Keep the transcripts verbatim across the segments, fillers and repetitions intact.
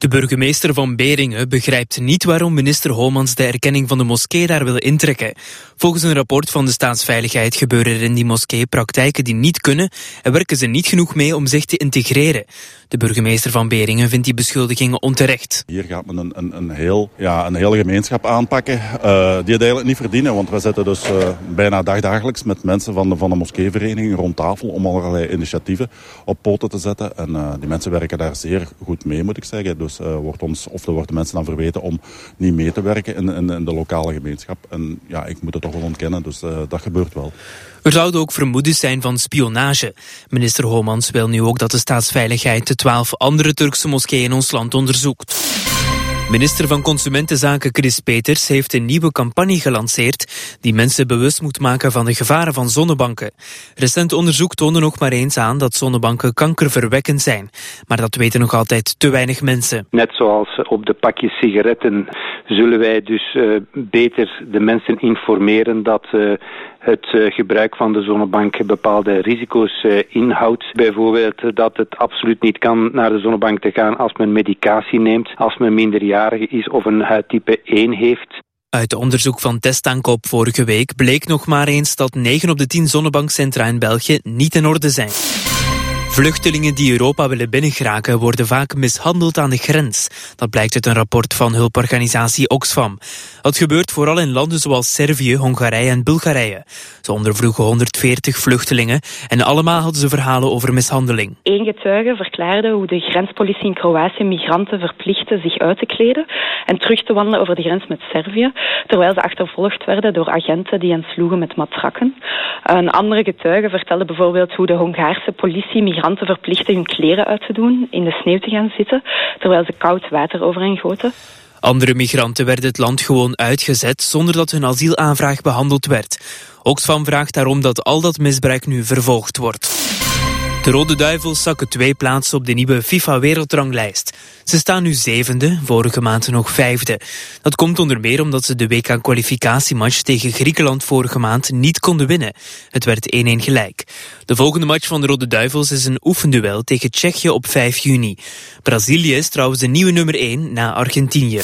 De burgemeester van Beringen begrijpt niet waarom minister Homans de erkenning van de moskee daar wil intrekken. Volgens een rapport van de Staatsveiligheid gebeuren er in die moskee praktijken die niet kunnen en werken ze niet genoeg mee om zich te integreren. De burgemeester van Beringen vindt die beschuldigingen onterecht. Hier gaat men een, een, een, heel, ja, een hele gemeenschap aanpakken uh, die het eigenlijk niet verdienen. Want we zitten dus uh, bijna dagdagelijks met mensen van de, van de moskeevereniging rond tafel om allerlei initiatieven op poten te zetten. En uh, die mensen werken daar zeer goed mee, moet ik zeggen. Dus uh, wordt ons, of er wordt de mensen dan verweten om niet mee te werken in, in, in de lokale gemeenschap. En ja, ik moet het toch wel ontkennen, dus uh, dat gebeurt wel. Er zouden ook vermoedens zijn van spionage. Minister Homans wil nu ook dat de Staatsveiligheid de twaalf andere Turkse moskeeën in ons land onderzoekt. Minister van Consumentenzaken Chris Peters heeft een nieuwe campagne gelanceerd die mensen bewust moet maken van de gevaren van zonnebanken. Recent onderzoek toonde nog maar eens aan dat zonnebanken kankerverwekkend zijn. Maar dat weten nog altijd te weinig mensen. Net zoals op de pakjes sigaretten zullen wij dus uh, beter de mensen informeren dat uh, het uh, gebruik van de zonnebank bepaalde risico's uh, inhoudt. Bijvoorbeeld dat het absoluut niet kan naar de zonnebank te gaan als men medicatie neemt, als men minderjarige is of een huidtype één heeft. Uit onderzoek van Testaankoop vorige week bleek nog maar eens dat negen op de tien zonnebankcentra in België niet in orde zijn. Vluchtelingen die Europa willen binnengeraken worden vaak mishandeld aan de grens. Dat blijkt uit een rapport van hulporganisatie Oxfam. Dat gebeurt vooral in landen zoals Servië, Hongarije en Bulgarije. Ze ondervroegen honderdveertig vluchtelingen en allemaal hadden ze verhalen over mishandeling. Eén getuige verklaarde hoe de grenspolitie in Kroatië migranten verplichtte zich uit te kleden en terug te wandelen over de grens met Servië, terwijl ze achtervolgd werden door agenten die hen sloegen met matrakken. Een andere getuige vertelde bijvoorbeeld hoe de Hongaarse politie migranten verplichtte hun kleren uit te doen, in de sneeuw te gaan zitten, terwijl ze koud water over hen goten. Andere migranten werden het land gewoon uitgezet zonder dat hun asielaanvraag behandeld werd. Oxfam vraagt daarom dat al dat misbruik nu vervolgd wordt. De Rode Duivels zakken twee plaatsen op de nieuwe FIFA-wereldranglijst. Ze staan nu zevende, vorige maand nog vijfde. Dat komt onder meer omdat ze de W K-kwalificatiematch tegen Griekenland vorige maand niet konden winnen. Het werd één-één gelijk. De volgende match van de Rode Duivels is een oefenduel tegen Tsjechië op vijf juni. Brazilië is trouwens de nieuwe nummer één na Argentinië.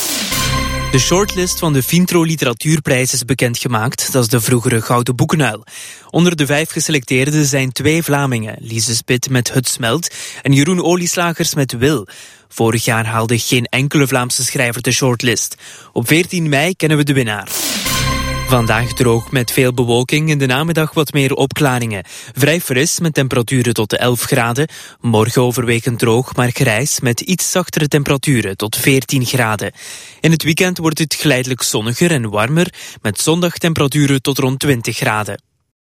De shortlist van de Vintro Literatuurprijs is bekendgemaakt. Dat is de vroegere Gouden Boekenuil. Onder de vijf geselecteerden zijn twee Vlamingen. Lise Spit met Het Smelt en Jeroen Olieslagers met Wil. Vorig jaar haalde geen enkele Vlaamse schrijver de shortlist. Op veertien mei kennen we de winnaar. Vandaag droog met veel bewolking, in de namiddag wat meer opklaringen. Vrij fris met temperaturen tot de elf graden. Morgen overwegend droog, maar grijs met iets zachtere temperaturen tot veertien graden. In het weekend wordt het geleidelijk zonniger en warmer met zondagtemperaturen tot rond twintig graden.